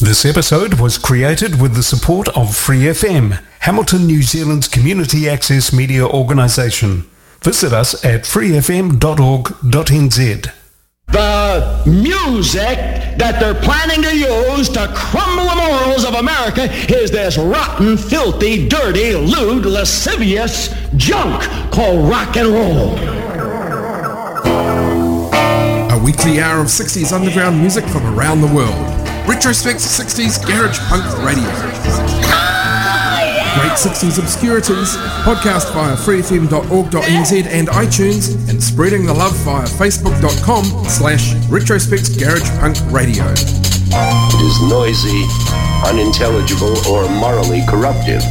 This episode was created with the support of Free FM, Hamilton, New Zealand's community access media organisation. Visit us at freefm.org.nz. The music that they're planning to use to crumble the morals of America is this rotten, filthy, dirty, lewd, lascivious junk called rock and roll. A weekly hour of 60s underground music from around the world. Retrospect 60s Garage Punk Radio. Great 60s obscurities, podcast via freefm.org.nz and iTunes, and spreading the love via facebook.com/Retrospect Garage Punk Radio. It is noisy, unintelligible, or morally corruptive.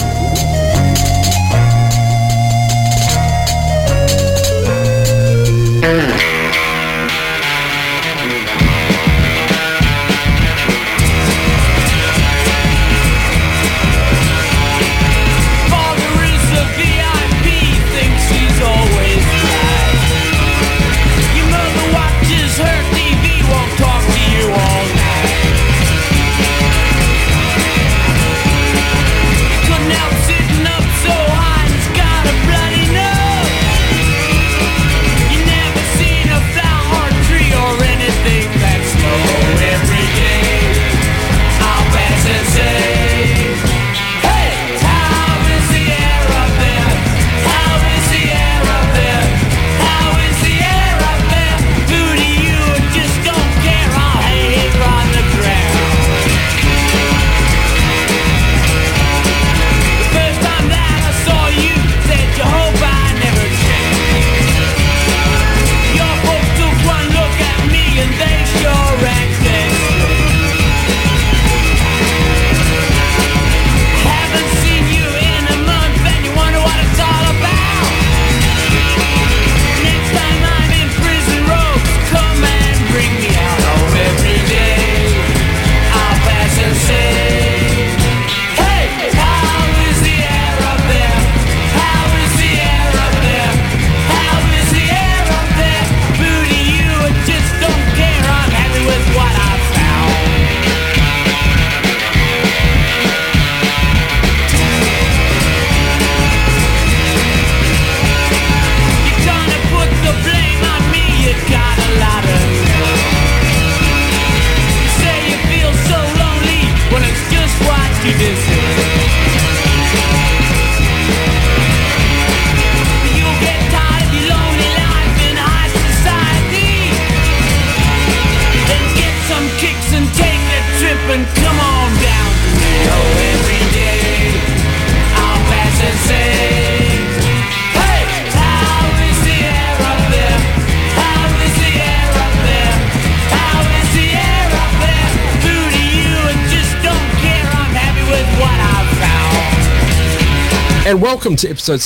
And welcome to episode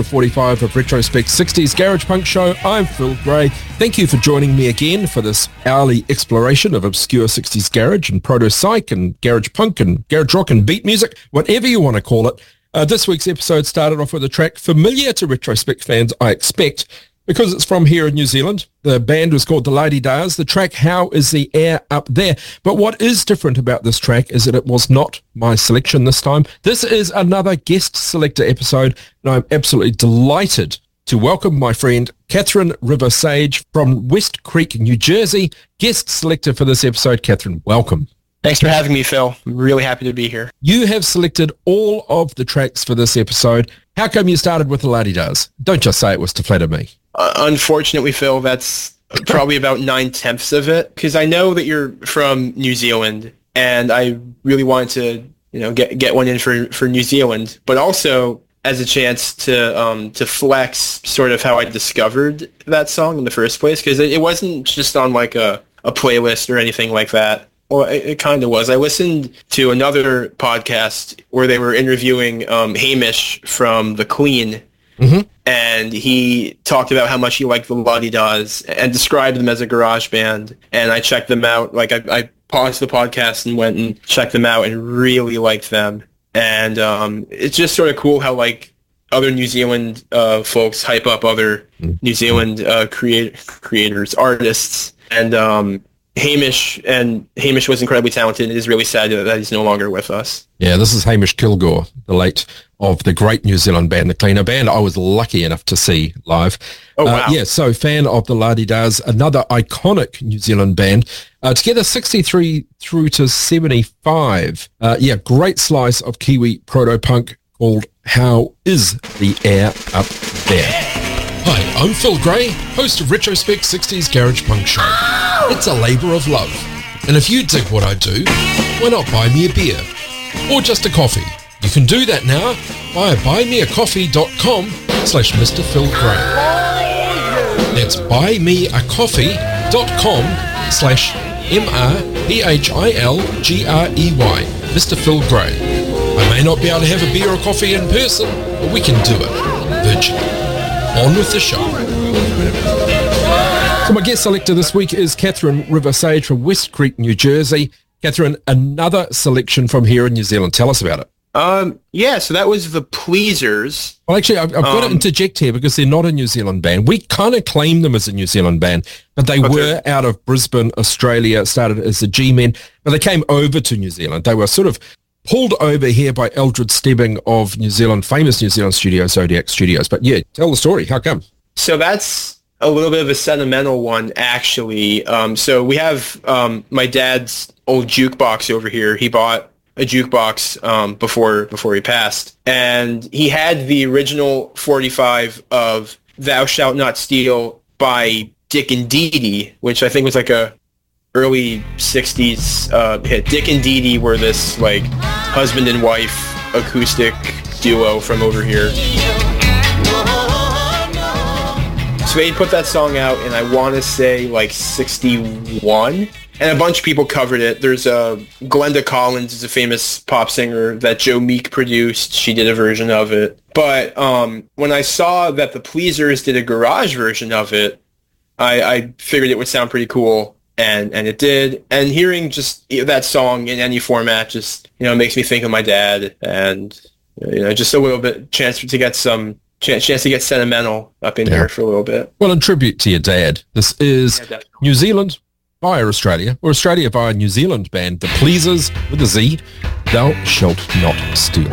645 of Retrospect 60s Garage Punk Show. I'm Phil Gray. Thank you for joining me again for this hourly exploration of obscure 60s garage and proto-psych and garage punk and garage rock and beat music, whatever you want to call it. This week's episode started off with a track familiar to Retrospect fans, I expect, because it's from here in New Zealand. The band was called the La-Di-Dahs. The track, How Is the Air Up There? But what is different about this track is that it was not my selection this time. This is another guest selector episode, and I'm absolutely delighted to welcome my friend Catherine River Sage from West Creek, New Jersey, guest selector for this episode. Catherine, welcome. Thanks for having me, Phil. I'm really happy to be here. You have selected all of the tracks for this episode. How come you started with the La-Di-Dahs? Don't just say it was to flatter me. Unfortunately, Phil, that's probably about 9/10 of it, because I know that you're from New Zealand, and I really wanted to, get one in for New Zealand, but also as a chance to flex sort of how I discovered that song in the first place, because it wasn't just on like a playlist or anything like that. Well, it kind of was. I listened to another podcast where they were interviewing Hamish from The Queen, and he talked about how much he liked the La-Di-Dahs and described them as a garage band. And I checked them out. Like I paused the podcast and went and checked them out and really liked them. And it's just sort of cool how like other New Zealand folks hype up other New Zealand creators, artists. And Hamish was incredibly talented. It is really sad that he's no longer with us. Yeah, this is Hamish Kilgore, the late of the great New Zealand band, The Cleaner, band I was lucky enough to see live. Oh, wow. So fan of the La-Di-Da's, another iconic New Zealand band. Together 63 through to 75. Great slice of Kiwi proto-punk called How Is the Air Up There? Hi, I'm Phil Gray, host of Retrospect 60s Garage Punk Show. It's a labour of love. And if you dig what I do, why not buy me a beer? Or just a coffee? You can do that now via buymeacoffee.com/Mr. Phil Gray. That's buymeacoffee.com/MrPhilGrey, Mr. Phil Gray. I may not be able to have a beer or coffee in person, but we can do it virtually. On with the show. So my guest selector this week is Catherine River-Sage from West Creek, New Jersey. Catherine, another selection from here in New Zealand. Tell us about it. So that was the Pleasers. Well, actually, I've got to interject here because they're not a New Zealand band. We kind of claim them as a New Zealand band, but they were out of Brisbane, Australia, started as the G-Men, but they came over to New Zealand. They were sort of pulled over here by Eldred Stebbing of New Zealand, famous New Zealand studio, Zodiac Studios. But yeah, tell the story. How come? So that's a little bit of a sentimental one, actually. So we have my dad's old jukebox over here. He bought a jukebox before he passed, and he had the original 45 of "Thou Shalt Not Steal" by Dick and Dee Dee, which I think was like a early 60s hit. Dick and Dee Dee were this like husband and wife acoustic duo from over here. So they put that song out in, I want to say, like 61, and a bunch of people covered it. There's Glenda Collins is a famous pop singer that Joe Meek produced. She did a version of it. But when I saw that the Pleasers did a garage version of it, I figured it would sound pretty cool, and it did. And hearing just that song in any format just makes me think of my dad, and just a little bit chance to get sentimental up in here for a little bit. Well, in tribute to your dad, this is New Zealand via Australia, or Australia via New Zealand band, The Pleasers with a Z, Thou Shalt Not Steal.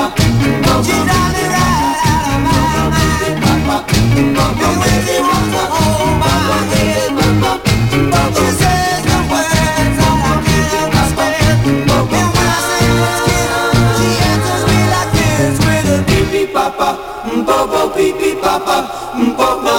She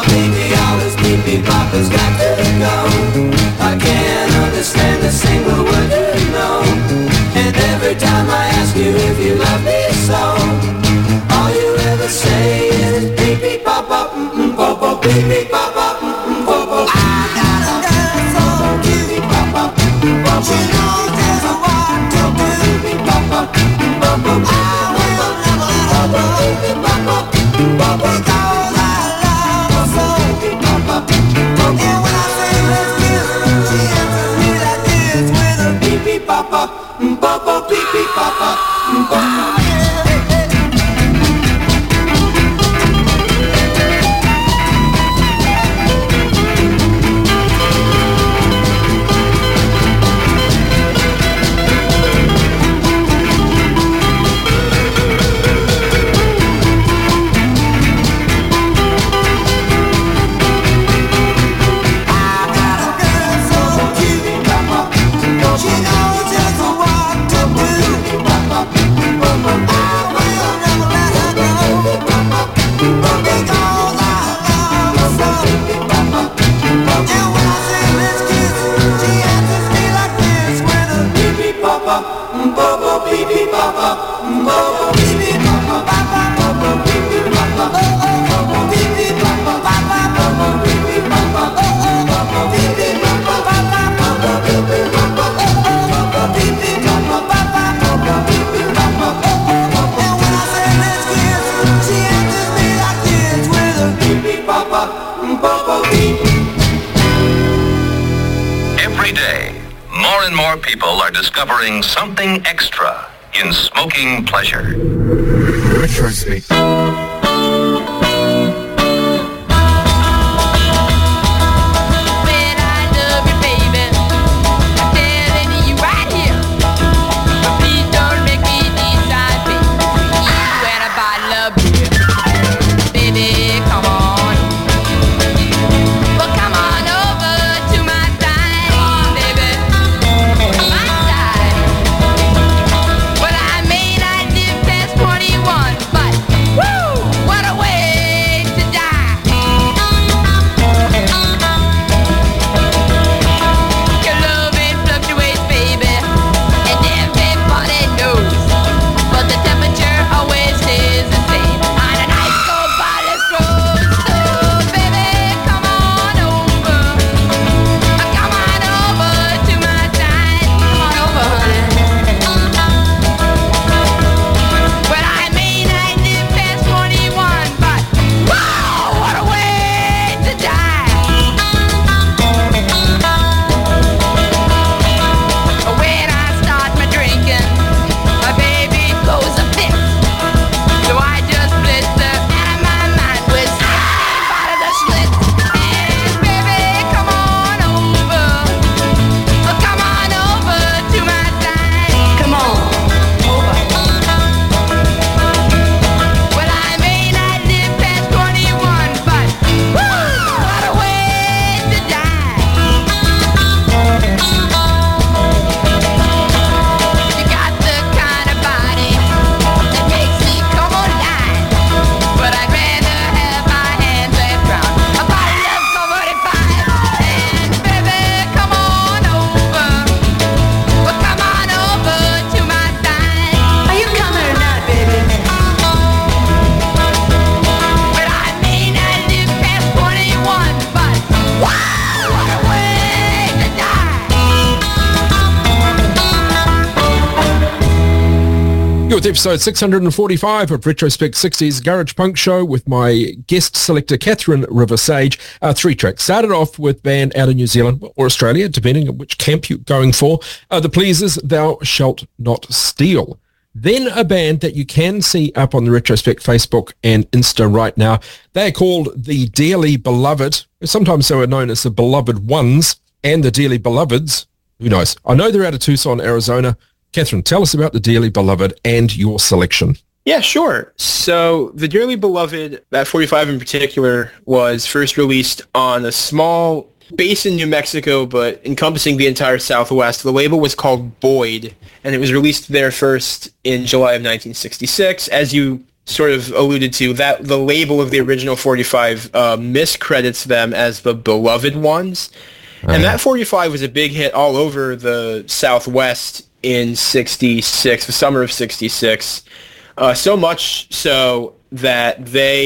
Baby, all this pee-pee papa's got to go. I can't understand a single word you know. And every time I ask you if you love me so, all you ever say is pee-pee papa, popo, pee-pee papa, popo. I got a girl so cute, pee-pee papa, popo. She knows there's a what to do, pee-pee papa, popo. I will never let her go, pee-pee papa, popo. Because I love her so, pee-pee papa, popo. And when I say let's kiss, she answers me like this with a pee-pee papa, popo, pee-pee papa, popo. Every day, more and more people are discovering something extra in smoking pleasure. Retrospect. With episode 645 of Retrospect 60s Garage Punk Show with my guest selector Catherine River Sage. 3 tracks. Started off with band out of New Zealand or Australia, depending on which camp you're going for. The Pleasers, Thou Shalt Not Steal. Then a band that you can see up on the Retrospect Facebook and Insta right now. They are called the Dearly Beloved. Sometimes they are known as the Beloved Ones and the Dearly Beloveds. Who knows? I know they're out of Tucson, Arizona. Catherine, tell us about the Dearly Beloved and your selection. Yeah, sure. So the Dearly Beloved, that 45 in particular, was first released on a small base in New Mexico, but encompassing the entire Southwest. The label was called Boyd, and it was released there first in July of 1966. As you sort of alluded to, that the label of the original 45 miscredits them as the Beloved Ones. And that 45 was a big hit all over the Southwest in 66, the summer of 66. So much so that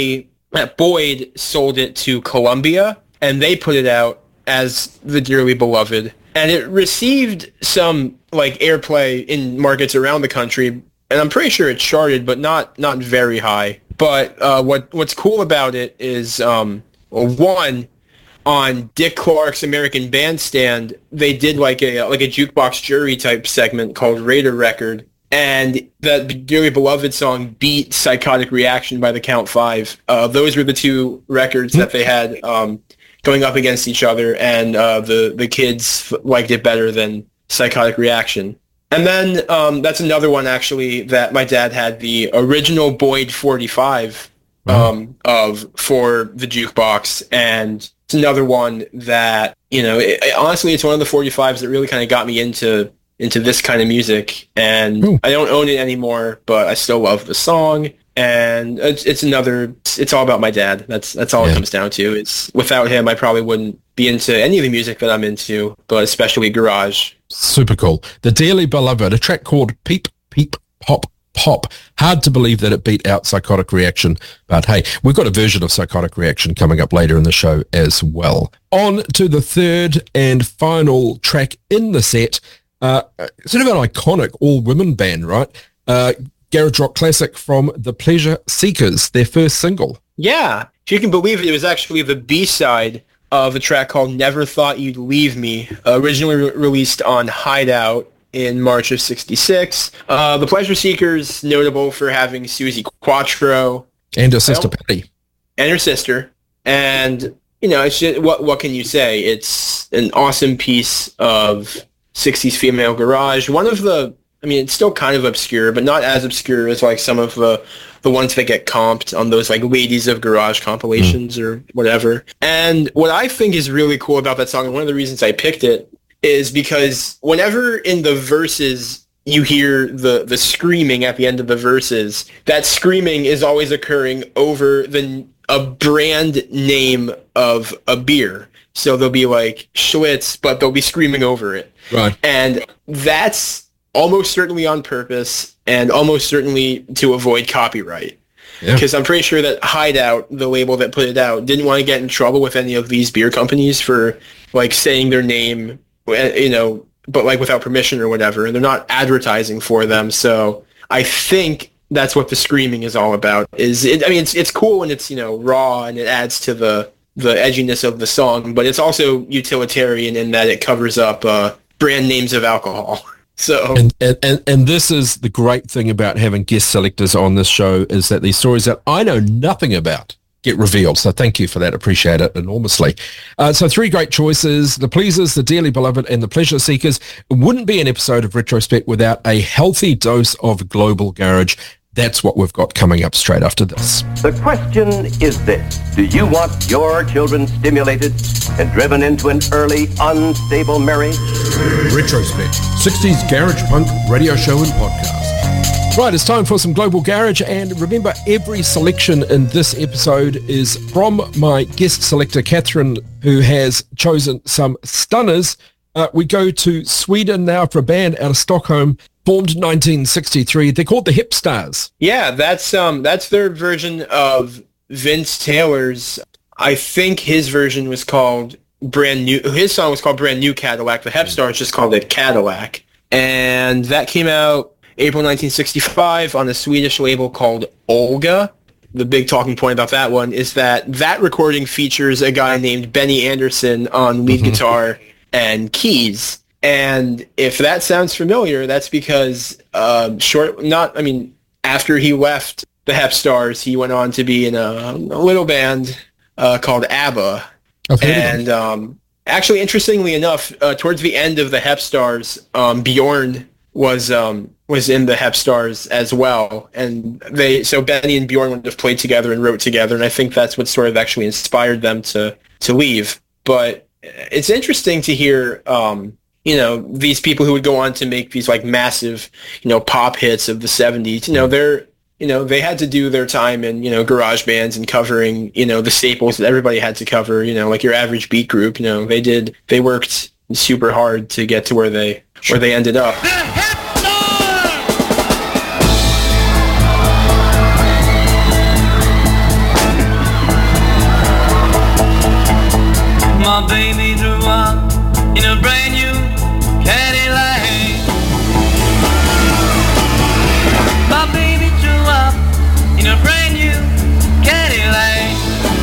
Boyd sold it to Columbia, and they put it out as the Dearly Beloved. And it received some like airplay in markets around the country, and I'm pretty sure it charted, but not very high. But what's cool about it is, one, on Dick Clark's American Bandstand, they did like a jukebox jury type segment called Raider Record, and that Dearly Beloved song beat Psychotic Reaction by the Count 5. Those were the two records that they had going up against each other, and the kids liked it better than Psychotic Reaction. And then that's another one, actually, that my dad had the original Boyd 45 for the jukebox, and it's another one that, honestly, it's one of the 45s that really kind of got me into this kind of music. And I don't own it anymore, but I still love the song. And it's all about my dad. That's all it comes down to. It's without him, I probably wouldn't be into any of the music that I'm into, but especially garage. Super cool. The Dearly Beloved, a track called Peep, Peep, Pop, Pop. Hard to believe that it beat out Psychotic Reaction, but hey, we've got a version of Psychotic Reaction coming up later in the show as well. On to the third and final track in the set, sort of an iconic all-women band, right? Garage rock classic from The Pleasure Seekers, their first single. Yeah, if you can believe it, it was actually the B-side of a track called Never Thought You'd Leave Me, originally released on Hideout in March of 66. The Pleasure Seekers, notable for having Suzi Quatro. And her sister, Patty. And her sister. And, it's just, what can you say? It's an awesome piece of 60s female garage. One of the, it's still kind of obscure, but not as obscure as like some of the ones that get comped on those like Ladies of Garage compilations or whatever. And what I think is really cool about that song, and one of the reasons I picked it, is because whenever in the verses you hear the screaming at the end of the verses, that screaming is always occurring over a brand name of a beer. So they'll be like Schlitz, but they'll be screaming over it. Right. And that's almost certainly on purpose and almost certainly to avoid copyright. Because I'm pretty sure that Hideout, the label that put it out, didn't want to get in trouble with any of these beer companies for like saying their name, but like without permission or whatever. And they're not advertising for them. So I think that's what the screaming is all about. It's cool when it's, raw and it adds to the edginess of the song, but it's also utilitarian in that it covers up brand names of alcohol. So and this is the great thing about having guest selectors on this show, is that these stories that I know nothing about get revealed. So thank you for that. Appreciate it enormously. So three great choices: The Pleasers, The Dearly Beloved, and The Pleasure Seekers. It wouldn't be an episode of Retrospect without a healthy dose of global garage. That's what we've got coming up straight after this. The question is this: do you want your children stimulated and driven into an early, unstable marriage? Retrospect, 60s Garage Punk radio show and podcast. Right, it's time for some Global Garage, and remember, every selection in this episode is from my guest selector, Catherine, who has chosen some stunners. We go to Sweden now for a band out of Stockholm, formed 1963. They're called the Hip Stars. Yeah, that's their version of Vince Taylor's. I think his version was called Brand New. His song was called Brand New Cadillac. The Hep Stars just called it Cadillac. And that came out April 1965 on a Swedish label called Olga. The big talking point about that one is that recording features a guy named Benny Andersson on lead guitar and keys. And if that sounds familiar, that's because after he left the Hep Stars, he went on to be in a little band called ABBA. And actually, interestingly enough, towards the end of the Hep Stars, Bjorn was in the Hep Stars as well. And Benny and Bjorn would have played together and wrote together, and I think that's what sort of actually inspired them to leave. But it's interesting to hear these people who would go on to make these like massive, pop hits of the 70s, they had to do their time in, garage bands and covering, the staples that everybody had to cover, like your average beat group, they worked super hard to get to where they ended up. My baby grew up in a brand new Cadillac. My baby grew up in a brand new Cadillac.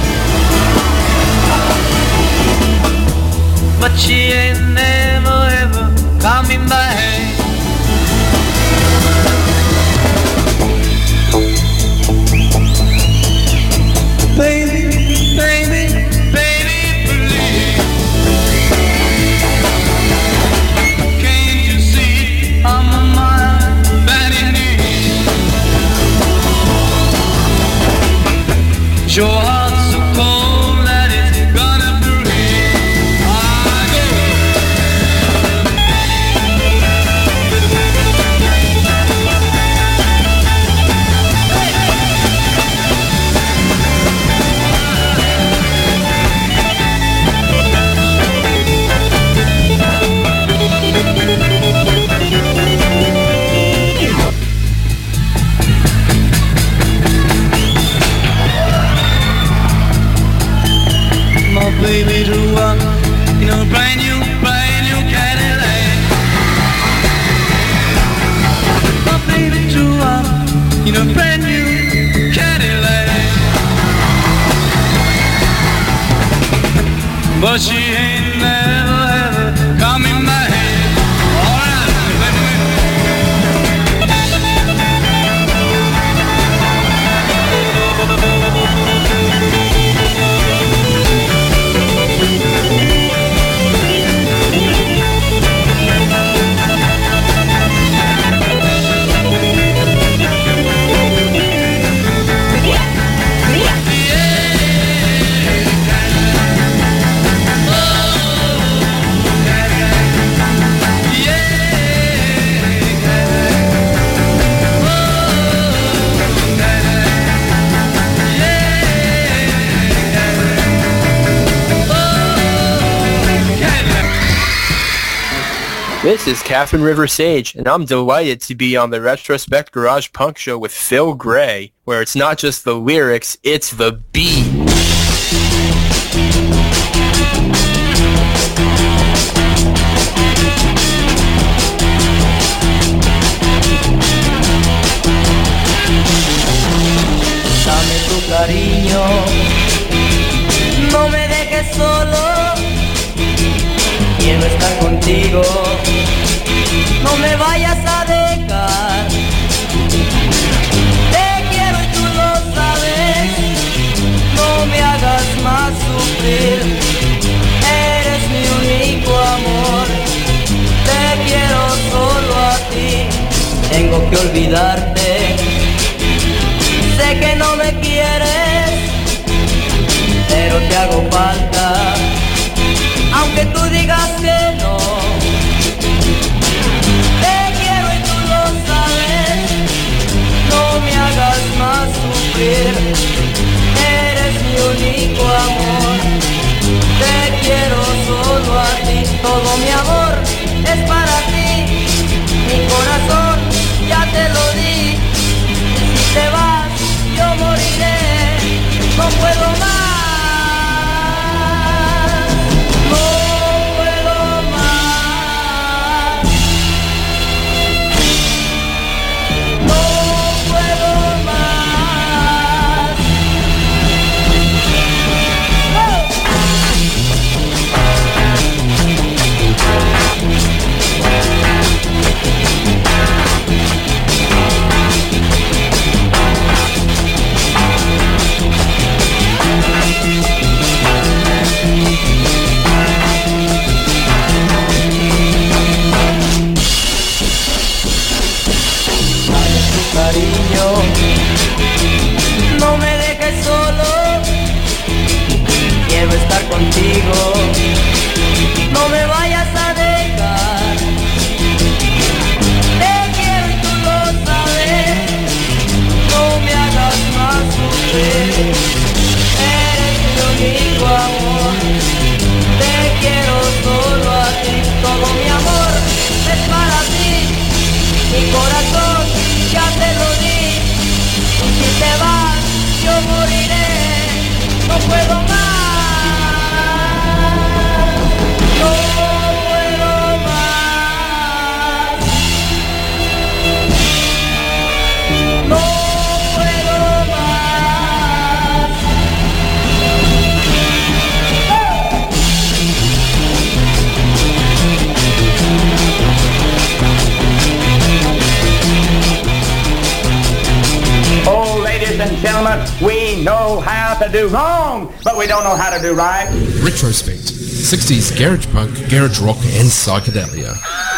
But she ain't never ever coming back. Baby, baby, baby, please. Can't you see I'm a man bad in need? Your heart's so cold that it's gonna breathe. My baby grew up in a brand new Cadillac. My baby grew up in a brand new Cadillac. But she ain't never ever coming back. This is Catherine River Sage, and I'm delighted to be on the Retrospect Garage Punk Show with Phil Gray, where it's not just the lyrics, it's the beat. Dame tu cariño, no me dejes solo. Quiero estar contigo, no me vayas a dejar. Te quiero y tú lo sabes, no me hagas más sufrir. Eres mi único amor, te quiero solo a ti. Tengo que olvidarte, sé que no me quieres, pero te hago falta. Aunque tú digas que no, te quiero y tú lo sabes, no me hagas más sufrir. Eres mi único amor, te quiero solo a ti. Todo mi amor es para ti, mi corazón ya te lo di. Y si te vas yo moriré, no puedo más. about to do wrong, but we don't know how to do right. Retrospect. 60s garage punk, garage rock and psychedelia.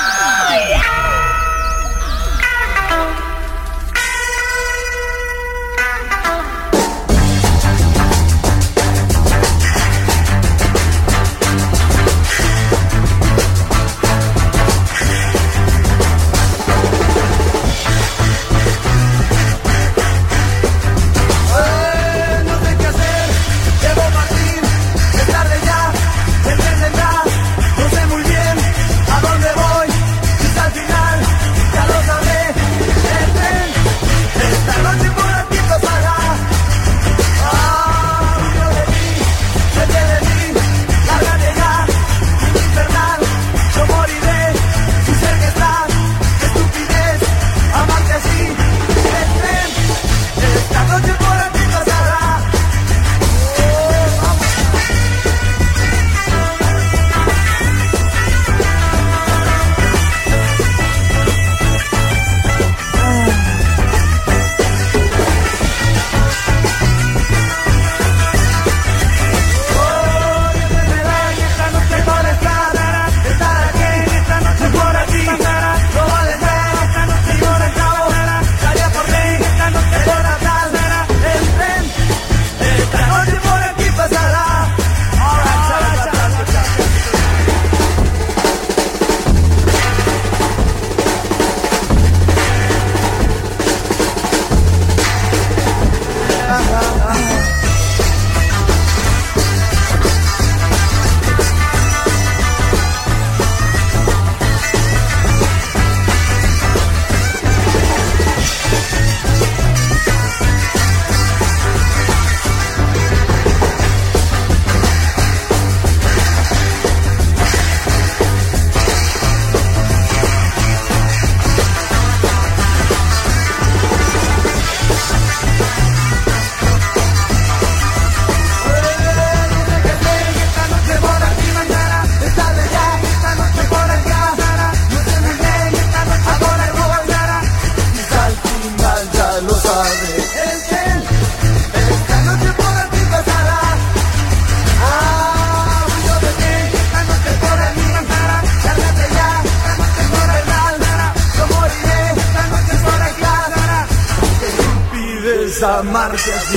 Amarte así.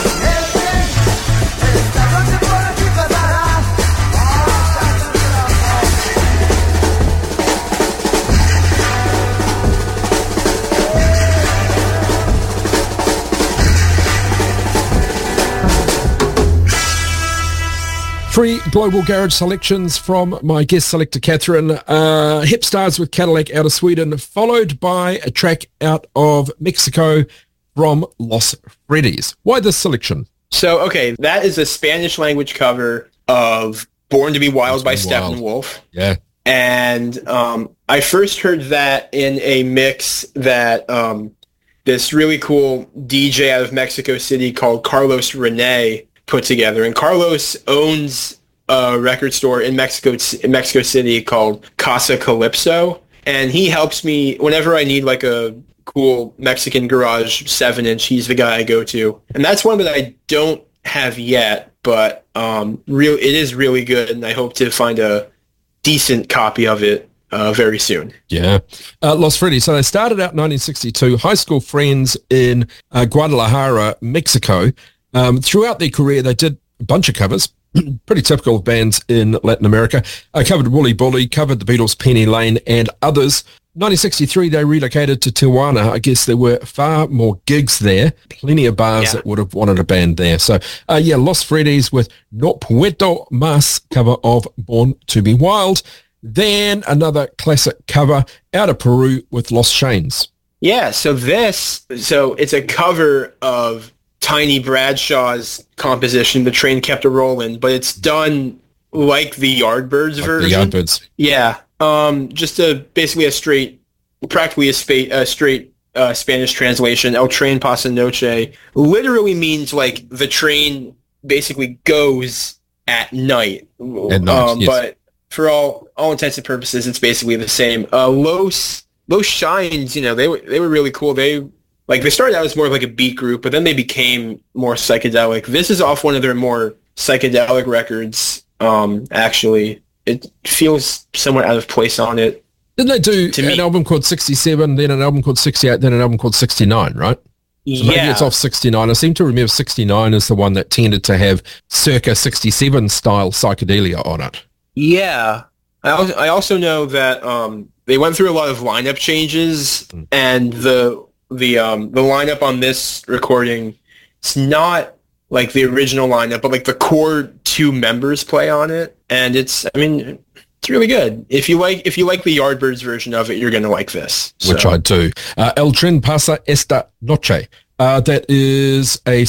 Esta noche por aquí pasará. Three global garage selections from my guest selector, Catherine. Hip Stars with Cadillac out of Sweden, followed by a track out of Mexico from Los Freddy's. Why this selection? So, okay, that is a Spanish language cover of Born to be Wild by Steppenwolf. Yeah. And I first heard that in a mix that this really cool DJ out of Mexico City called Carlos Rene put together. And Carlos owns a record store in Mexico City called Casa Calypso. And he helps me whenever I need like a cool Mexican garage 7-inch. He's the guy I go to, and that's one that I don't have yet, but it is really good, and I hope to find a decent copy of it very soon. Yeah. Los Freddy's. So they started out in 1962, high school friends in Guadalajara, Mexico. Throughout their career, they did a bunch of covers, pretty typical of bands in Latin America. Covered Woolly Bully, covered the Beatles' Penny Lane, and others. 1963, they relocated to Tijuana. I guess there were far more gigs there, plenty of bars that would have wanted a band there. So, Los Freddy's with No Puedo Más, cover of Born to be Wild. Then another classic cover out of Peru with Los Shanes. Yeah, so it's a cover of Tiny Bradshaw's composition, The Train Kept A-Rollin', but it's done like the Yardbirds version. The Yardbirds. Yeah. Just basically a straight Spanish translation. El Tren Pasa Noche literally means like the train basically goes at night. Yes. But for all intents and purposes, it's basically the same. Los Shines, they were really cool. They like they started out as more of like a beat group, but then they became more psychedelic. This is off one of their more psychedelic records. Actually, it feels somewhat out of place on it. Didn't they do an album called 67, then an album called 68, then an album called 69, right? So maybe it's off 69. I seem to remember 69 is the one that tended to have circa 67 style psychedelia on it. Yeah. I also know that they went through a lot of lineup changes, and the lineup on this recording, it's not like the original lineup, but like the core 2 members play on it, and it's really good. If you like the Yardbirds version of it, you're going to like this. Which I do. El Tren Pasa Esta Noche. That is a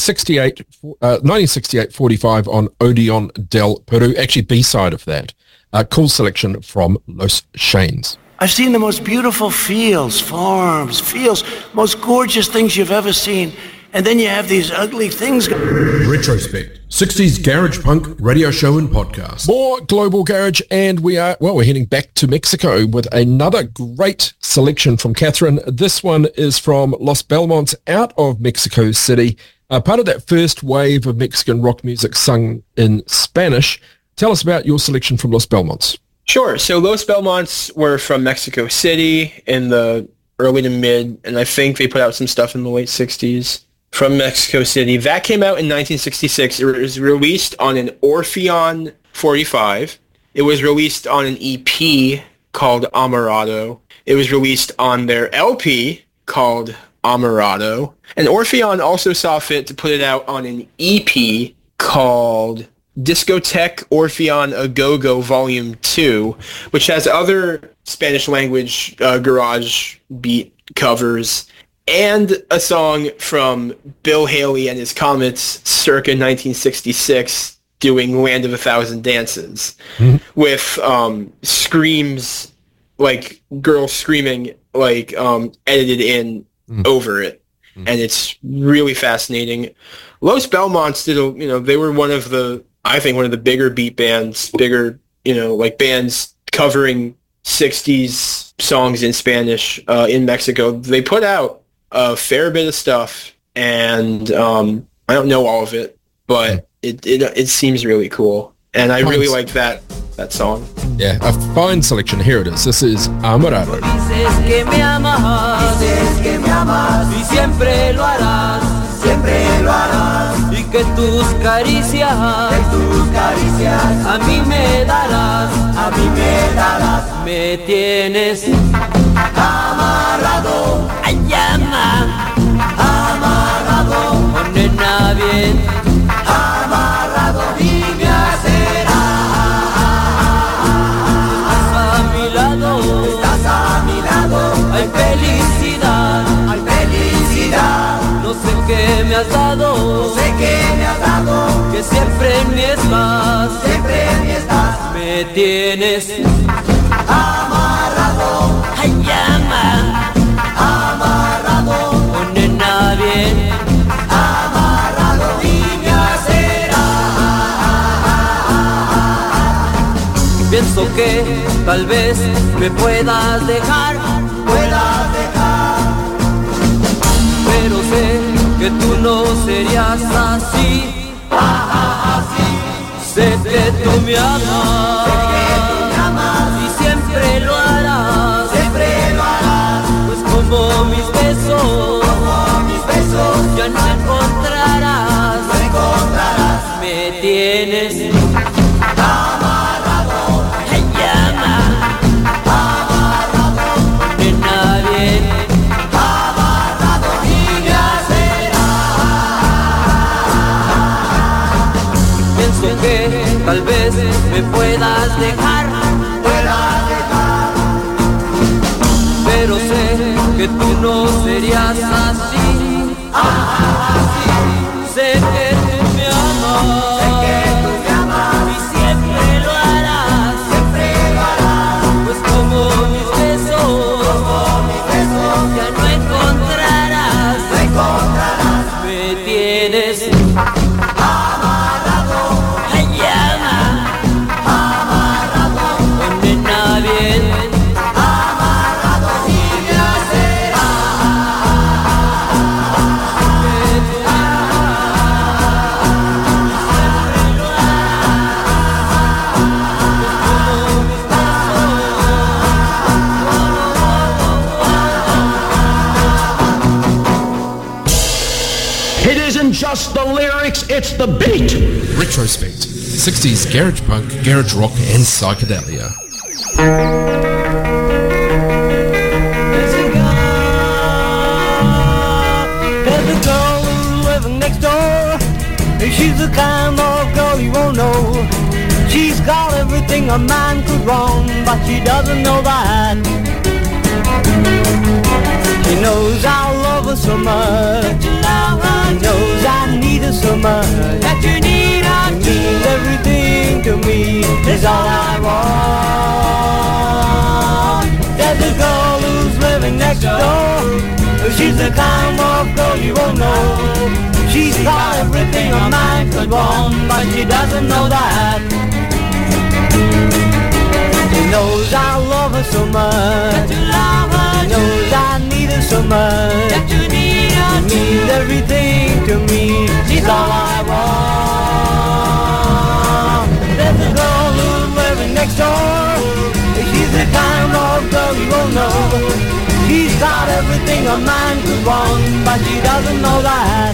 1968 45 on Odeon del Peru. Actually, B-side of that. Cool selection from Los Shanes. I've seen the most beautiful fields, farms, most gorgeous things you've ever seen. And then you have these ugly things. Retrospect, 60s Garage Punk radio show and podcast. More Global Garage, and we're heading back to Mexico with another great selection from Catherine. This one is from Los Belmonts out of Mexico City, part of that first wave of Mexican rock music sung in Spanish. Tell us about your selection from Los Belmonts. Sure. So Los Belmonts were from Mexico City in the early to mid, and I think they put out some stuff in the late 60s. From Mexico City. That came out in 1966. It was released on an Orpheon 45. It was released on an EP called Amarado. It was released on their LP called Amarado. And Orpheon also saw fit to put it out on an EP called Discotheque Orpheon A Go-Go Volume 2, which has other Spanish language garage beat covers, and a song from Bill Haley and his Comets circa 1966 doing Land of a Thousand Dances with screams, like girls screaming, like edited in over it. And it's really fascinating. Los Belmonts they were one of the bigger beat bands, like bands covering 60s songs in Spanish in Mexico. They put out a fair bit of stuff, and I don't know all of it, but it seems really cool, and I really like that song. Yeah, a fine selection. Here it is. This is Amarado. Dices que me amas, y siempre lo harás, y que tus caricias, a mí me darás, me tienes amarrado, ay, amarrado, con nena bien, amarrado, y me estás a mi lado, hay felicidad, no sé qué me has dado, que siempre en mí estás, me tienes amarrado, ay, amarrado, con nena bien, amarrado, y me hacerás. Pienso que tal vez me puedas dejar, pero sé que tú no serías así, sé que tú me amas, y siempre lo harás, pues como mis besos, ya no encontrarás, me tienes amarrado, nena bien, amarrado, y me hacerás. Pienso que tal vez me puedas dejar, pero sé que tú no serías así, sé que tú me amas, y siempre lo harás, pues como mis besos, ya no encontrarás, me tienes amarrado, ay, amarrado, con nena bien, amarrado, y me hacerás. lyrics, it's the beat. Retrospect, 60s garage punk, garage rock and psychedelia. There's a girl living next door. She's the kind of girl you won't know. She's got everything a man could want, but she doesn't know that. She knows I love her so much. She knows I need her so much. That you need her. She means everything to me. Is all I want. There's a girl who's living next door. She's the kind of girl you won't know. She's got everything a man could want, but she doesn't know that. She knows I love her so much. She knows I need her so much. She means everything to me. She's all I want. There's a girl who's living next door. She's the kind of girl you won't know. She's got everything a man could want, but she doesn't know that.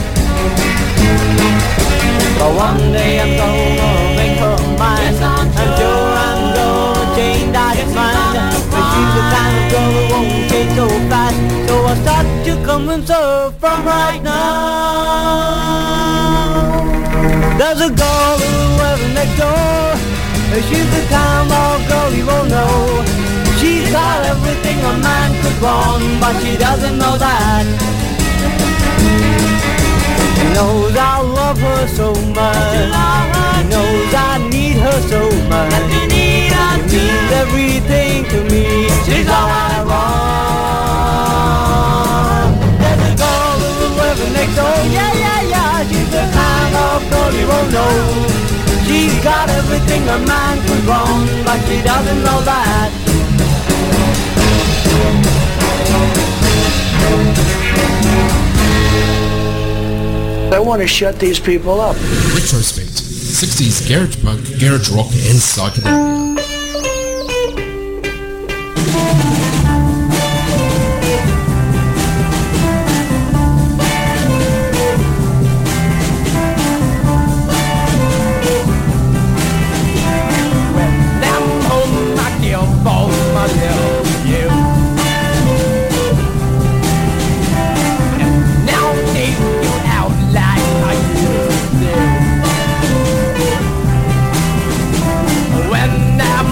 But one day I'm gonna make her mine. I'm sure I'm gonna change that mind. But she's the kind of girl who won't change so fast. So I start to convince her from right now. There's a girl who lives next door. She's the kind of girl you won't know. She's got everything a man could want, but she doesn't know that. She knows I love her so much. She knows I need her so much. She means everything to me. She's all I want. There's a girl who's living next door. Yeah, yeah, yeah. She's the kind of girl you won't know. She's got everything a man could want, but she doesn't know that. I want to shut these people up. Retrospect, 60s garage punk, garage rock and psychedelia. When I'm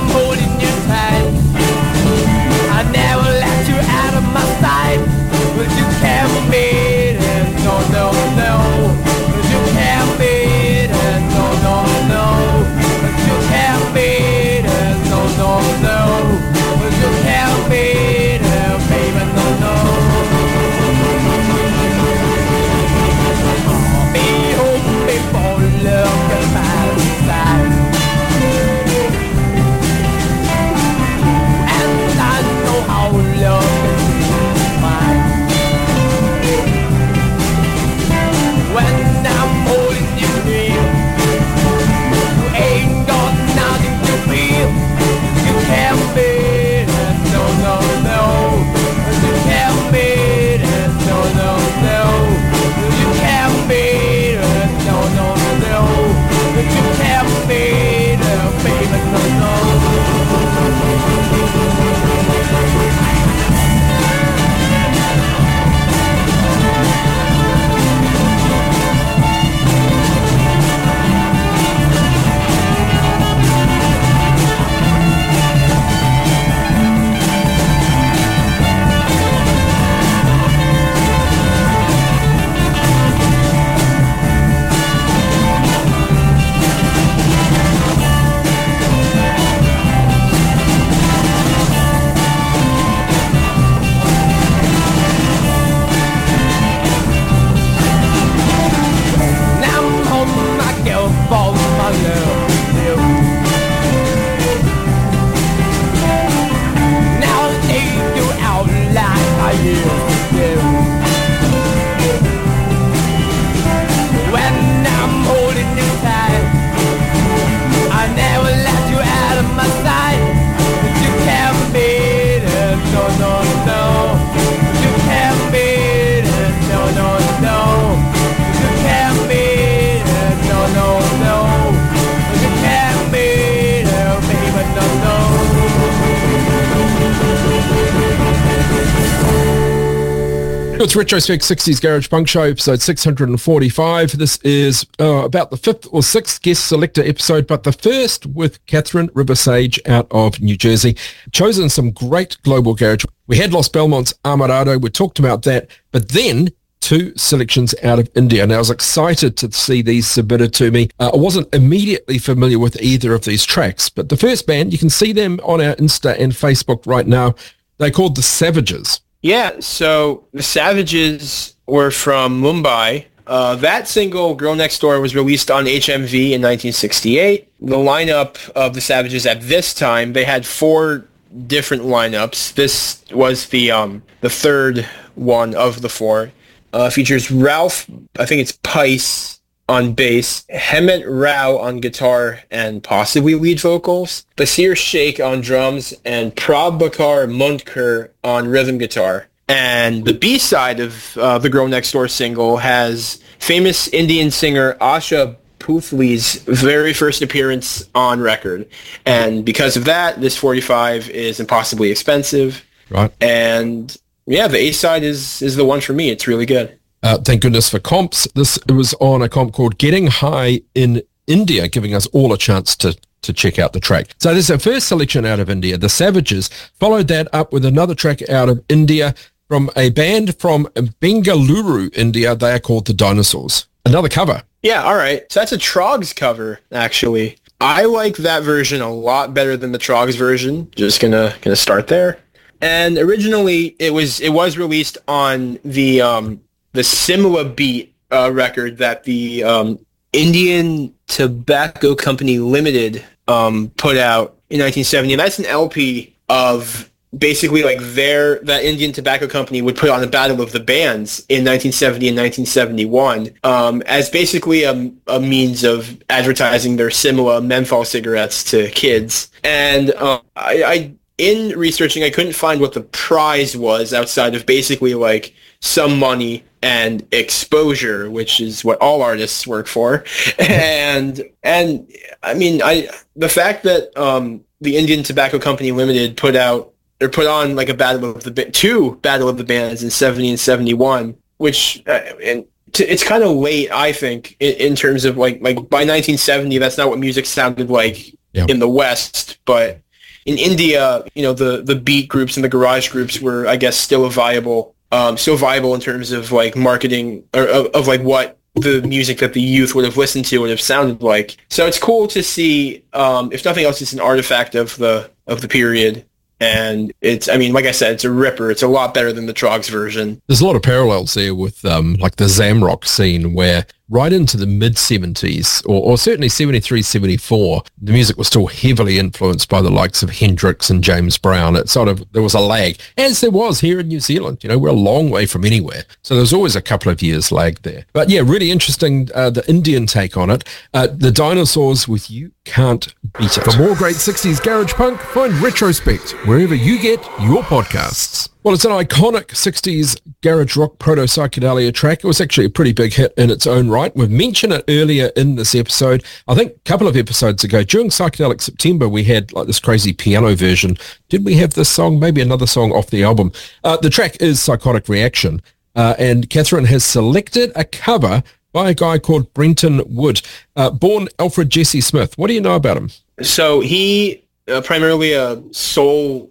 It's Retrospect 60s Garage Punk Show, episode 645. This is about the 5th or 6th guest selector episode, but the first with Catherine Riversage out of New Jersey. Chosen some great global garage. We had Los Belmonts Amarado, we talked about that, but then 2 selections out of India, and I was excited to see these submitted to me. I wasn't immediately familiar with either of these tracks, but the first band, you can see them on our Insta and Facebook right now. They're called The Savages. Yeah, so The Savages were from Mumbai. That single, Girl Next Door, was released on HMV in 1968. The lineup of The Savages at this time, they had 4 different lineups. This was the third one of the 4. Features Ralph, I think it's Pice, on bass, Hemant Rao on guitar and possibly lead vocals, Basir Sheikh on drums, and Prabhakar Mundkar on rhythm guitar. And the B-side of the Girl Next Door single has famous Indian singer Asha Puthli's very first appearance on record. And because of that, this 45 is impossibly expensive. Right. And yeah, the A-side is the one for me. It's really good. Thank goodness for comps. This was on a comp called Getting High in India, giving us all a chance to check out the track. So there's our first selection out of India, The Savages. Followed that up with another track out of India from a band from Bengaluru, India. They are called The Dinosaurs. Another cover. Yeah, all right. So that's a Trogs cover, actually. I like that version a lot better than the Trogs version. Just gonna start there. And originally, it was released on the Simla Beat record that the Indian Tobacco Company Limited put out in 1970. And that's an LP of basically like that Indian Tobacco Company would put on a battle of the bands in 1970 and 1971 as basically a means of advertising their Simla menthol cigarettes to kids. And I in researching, I couldn't find what the prize was outside of basically like some money and exposure, which is what all artists work for. And I mean, the fact that the Indian Tobacco Company Limited put on like two Battle of the Bands in 70 and 71, which it's kind of late, I think, in terms of like by 1970, that's not what music sounded like in the West, but in India, you know, the beat groups and the garage groups were, I guess, still viable in terms of like marketing or of like what the music that the youth would have listened to would have sounded like. So it's cool to see, if nothing else, it's an artifact of the period. And it's, I mean, like I said, it's a ripper. It's a lot better than the Trogs version. There's a lot of parallels there with like the Zamrock scene, where right into the mid-70s, or certainly 73, 74, the music was still heavily influenced by the likes of Hendrix and James Brown. It sort of, there was a lag, as there was here in New Zealand. You know, we're a long way from anywhere. So there's always a couple of years lag there. But yeah, really interesting, the Indian take on it. The Dinosaurs with You Can't Beat It. For more great 60s garage punk, find Retrospect wherever you get your podcasts. Well, it's an iconic 60s garage rock proto-psychedelia track. It was actually a pretty big hit in its own right. We've mentioned it earlier in this episode. I think a couple of episodes ago, during Psychedelic September, we had like this crazy piano version. Did we have this song? Maybe another song off the album. The track is Psychotic Reaction, and Catherine has selected a cover by a guy called Brenton Wood, born Alfred Jesse Smith. What do you know about him? So he primarily a soul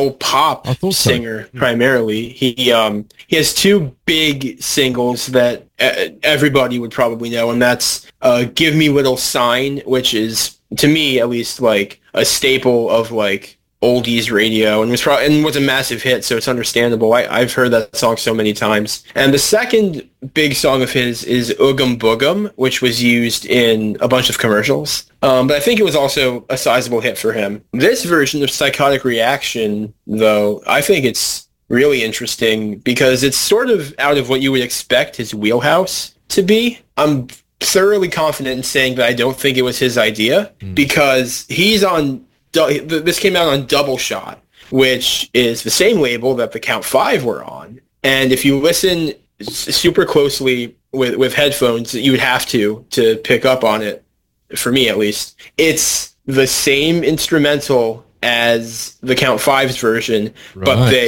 pop singer, primarily. He has 2 big singles that everybody would probably know, and that's Give Me Little Sign, which is, to me at least, like a staple of like oldies radio, and was a massive hit, so it's understandable. I've heard that song so many times. And the second big song of his is Oogum Boogum, which was used in a bunch of commercials. But I think it was also a sizable hit for him. This version of Psychotic Reaction, though, I think it's really interesting because it's sort of out of what you would expect his wheelhouse to be. I'm thoroughly confident in saying that I don't think it was his idea, because he's on... This came out on Double Shot, which is the same label that the Count 5 were on. And if you listen super closely with headphones, you would have to pick up on it, for me at least. It's the same instrumental as the Count 5's version, but they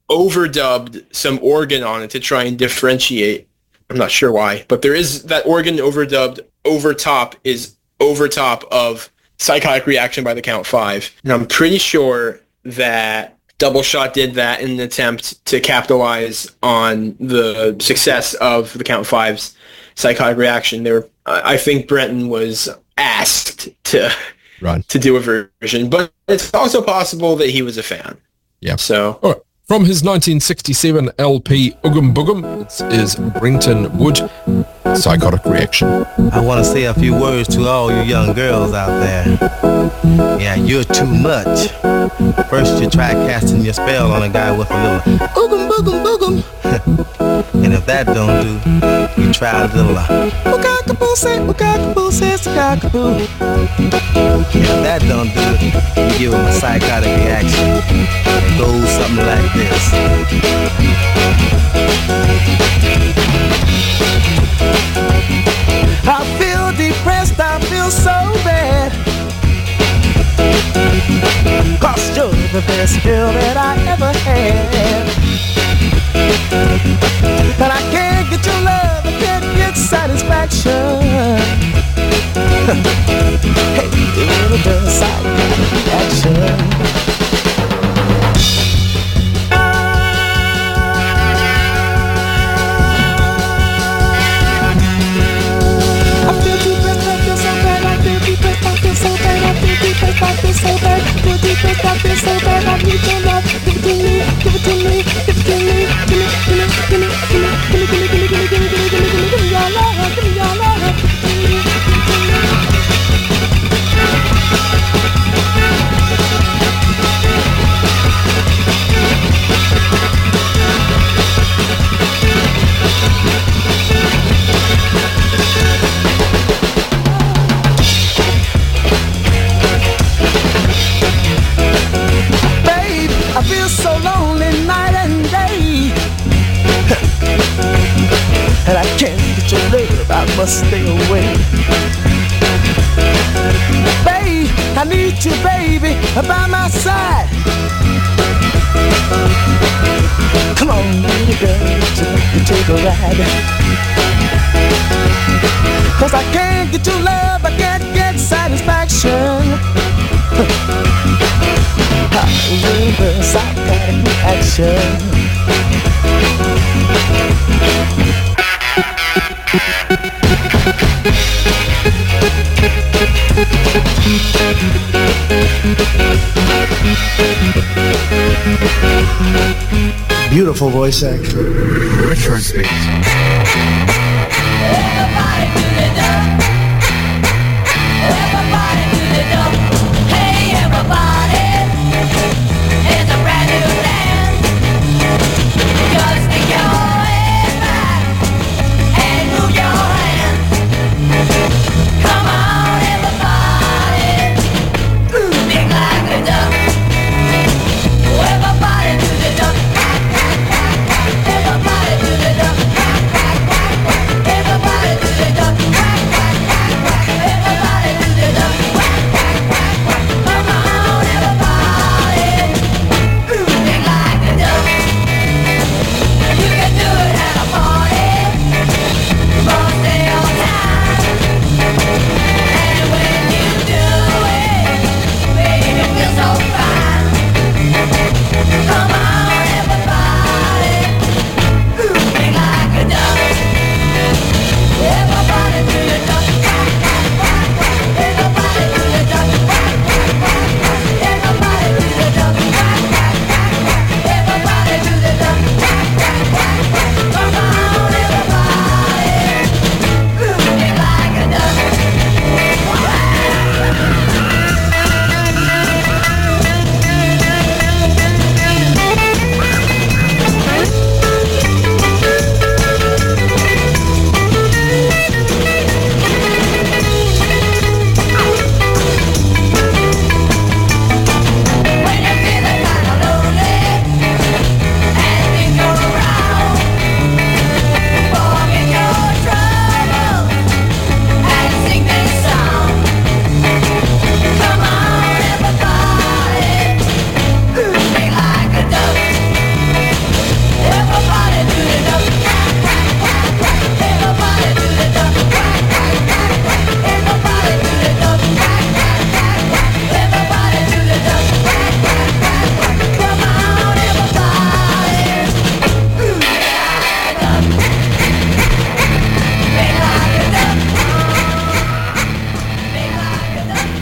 overdubbed some organ on it to try and differentiate. I'm not sure why, but there is that organ overdubbed over top of Psychotic Reaction by the Count 5. And I'm pretty sure that Double Shot did that in an attempt to capitalize on the success of the Count 5's Psychotic Reaction. I think Brenton was asked to do a version, but it's also possible that he was a fan. Yeah. So. All right. From his 1967 LP Oogum Boogum, this is Brenton Wood, Psychotic Reaction. I want to say a few words to all you young girls out there. Yeah, you're too much. First you try casting your spell on a guy with a little Oogum Boogum Boogum. And if that don't do, you try a little Oogakaboo say, Oogakaboo says Oogakaboo. If that don't do, you give him a psychotic reaction. It goes something like this. I feel depressed, I feel so bad, 'cause you're the best girl that I ever had. And I can't get your love, I can't get satisfaction. Hey, you're the psychotic reaction. I feel so bad, I feel so bad, I need your love, give it to me, give it to me, give it to me, give me your love, give me your love, I feel so lonely night and day, and I can't get your love, I must stay away. Babe, I need you, baby, by my side. Come on, baby girl, take a ride. 'Cause I can't get your love, I can't get satisfaction. The psychotic reaction. Beautiful voice actor. Retrospect. Everybody to the door. Everybody to the door. Hey, everybody. It's a brand new land. Just stick your head back and move your hand. Come on, everybody. Big like a duck. Everybody to the duck. Everybody to the duck. Everybody to the duck. Everybody to the duck. Come on, everybody.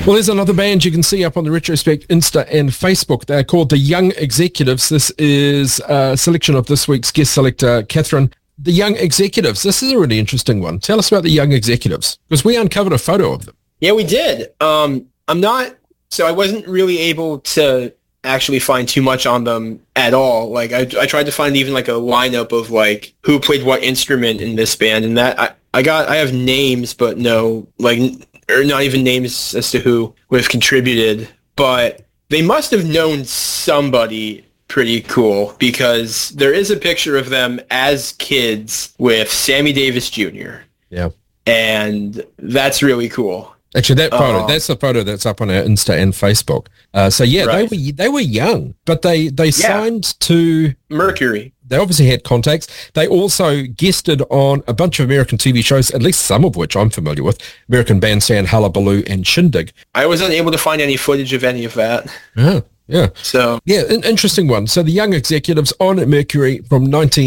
Well, there's another band you can see up on the Retrospect Insta and Facebook. They're called The Young Executives. This is a selection of this week's guest selector, Catherine. The Young Executives. This is a really interesting one. Tell us about The Young Executives, because we uncovered a photo of them. Yeah, we did. I wasn't really able to actually find too much on them at all. Like I tried to find even like a lineup of like who played what instrument in this band, and that I have names, but no, like, or not even names as to who would have contributed, but they must have known somebody pretty cool, because there is a picture of them as kids with Sammy Davis Jr. Yeah. And that's really cool. Actually, that photo, that's the photo that's up on our Insta and Facebook. Right. They were young, but they signed to Mercury. They obviously had contacts. They also guested on a bunch of American TV shows, at least some of which I'm familiar with, American Bandstand, Hullabaloo, and Shindig. I was unable to find any footage of any of that. Yeah. So an interesting one. So the Young Executives on Mercury from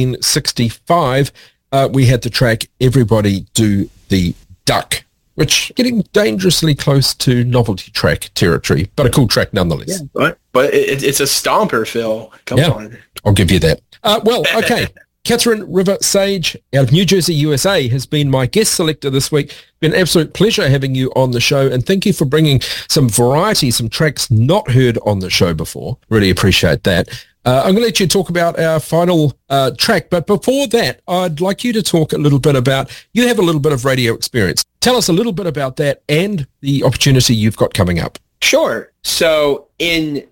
1965. We had the track Everybody Do the Duck, which getting dangerously close to novelty track territory, but a cool track nonetheless. Yeah, but it's a stomper, Phil. Come on. I'll give you that. Okay. Catherine River Sage out of New Jersey, USA has been my guest selector this week. Been an absolute pleasure having you on the show, and thank you for bringing some variety, some tracks not heard on the show before. Really appreciate that. I'm going to let you talk about our final track, but before that, I'd like you to talk a little bit about, you have a little bit of radio experience. Tell us a little bit about that and the opportunity you've got coming up. Sure. So in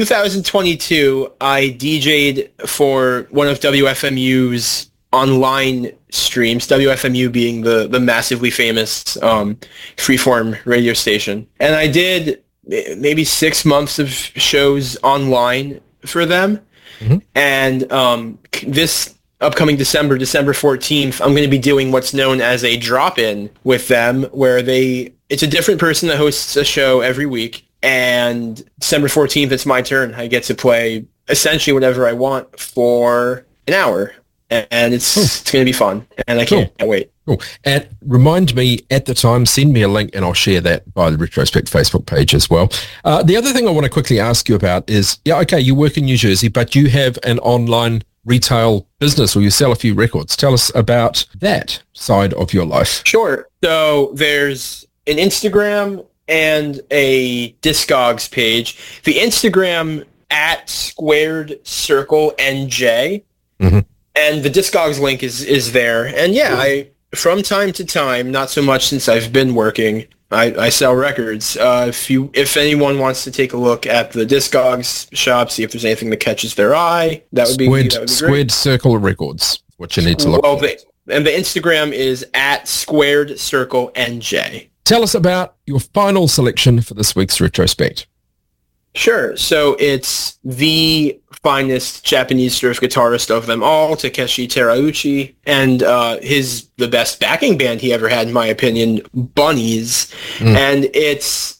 2022, I DJ'd for one of WFMU's online streams, WFMU being the massively famous freeform radio station. And I did maybe 6 months of shows online for them. Mm-hmm. And this upcoming December 14th, I'm going to be doing what's known as a drop-in with them, where it's a different person that hosts a show every week. And December 14th, it's my turn. I get to play essentially whatever I want for an hour. And it's going to be fun. And I can't wait. Cool. And remind me at the time, send me a link and I'll share that via the Retrospect Facebook page as well. The other thing I want to quickly ask you about is, you work in New Jersey, but you have an online retail business, or you sell a few records. Tell us about that side of your life. Sure. So there's an Instagram and a Discogs page. The Instagram at Squared Circle NJ, mm-hmm. and the Discogs link is there. And I from time to time, not so much since I've been working, I sell records. If anyone wants to take a look at the Discogs shop, see if there's anything that catches their eye, that would be great. Squared Circle Records, what you need to look for. And the Instagram is at Squared Circle NJ. Tell us about your final selection for this week's Retrospect. Sure. So it's the finest Japanese surf guitarist of them all, Takeshi Terauchi, and the best backing band he ever had, in my opinion, Bunnies. And it's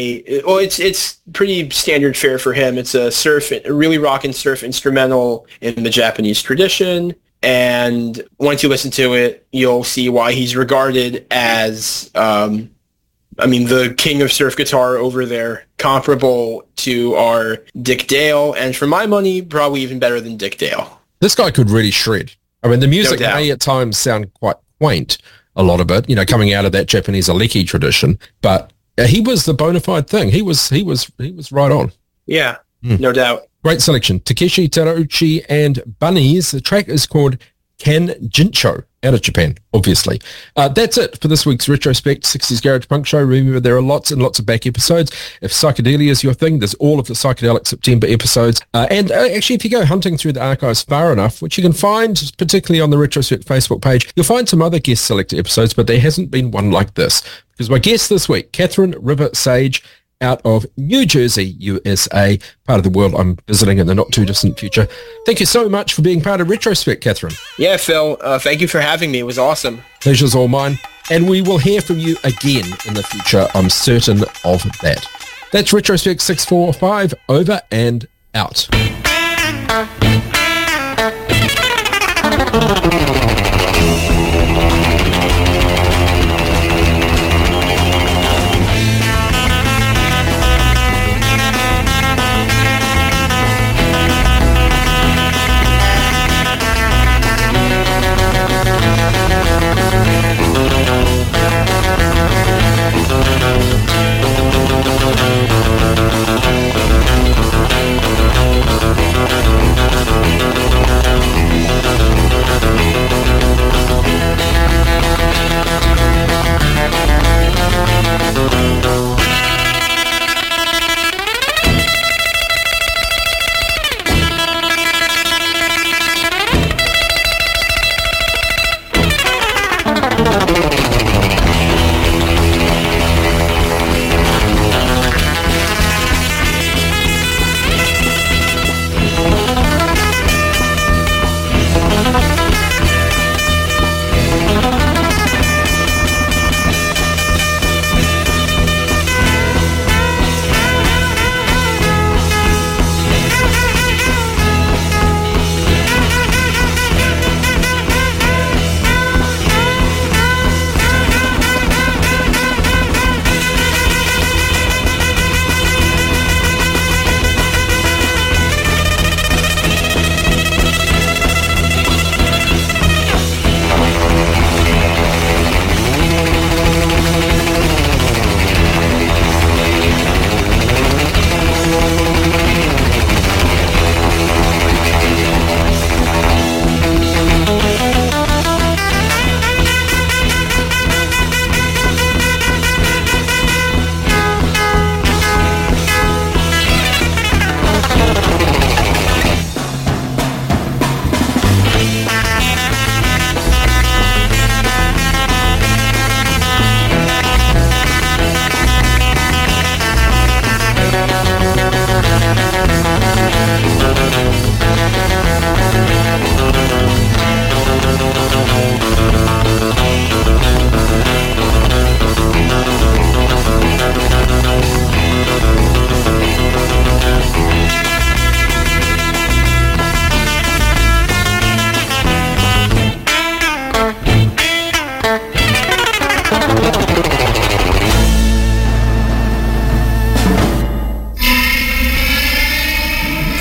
pretty standard fare for him. It's a really rockin' surf instrumental in the Japanese tradition. And once you listen to it, you'll see why he's regarded as, the king of surf guitar over there, comparable to our Dick Dale, and for my money, probably even better than Dick Dale. This guy could really shred. I mean, the music may at times sound quite quaint, a lot of it, coming out of that Japanese aleki tradition, but he was the bona fide thing. He was right on. Yeah, no doubt. Great selection. Takeshi Terauchi and Bunnies. The track is called Kanjincho, out of Japan, obviously. That's it for this week's Retrospect 60s Garage Punk Show. Remember, there are lots and lots of back episodes. If psychedelia is your thing, there's all of the Psychedelic September episodes. And actually, if you go hunting through the archives far enough, which you can find particularly on the Retrospect Facebook page, you'll find some other guest selected episodes, but there hasn't been one like this. Because my guest this week, Catherine River Sage, out of New Jersey, USA, part of the world I'm visiting in the not-too-distant future. Thank you so much for being part of Retrospect, Catherine. Yeah, Phil, thank you for having me. It was awesome. Pleasure's all mine. And we will hear from you again in the future. I'm certain of that. That's Retrospect 645, over and out.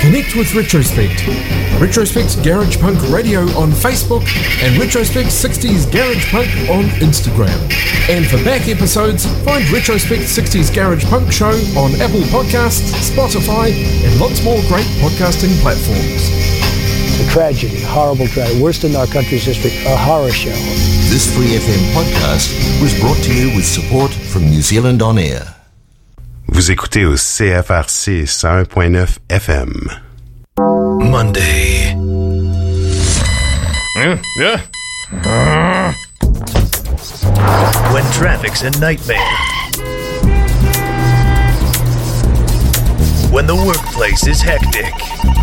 Connect with Retrospect. Retrospect Garage Punk Radio on Facebook and Retrospect 60s Garage Punk on Instagram. And for back episodes, find Retrospect 60s Garage Punk Show on Apple Podcasts, Spotify, and lots more great podcasting platforms. It's a tragedy, horrible tragedy, worst in our country's history, a horror show. This Free FM podcast was brought to you with support from New Zealand On Air. Vous écoutez au CFRC 101.9 FM. Monday. When traffic's a nightmare. When the workplace is hectic.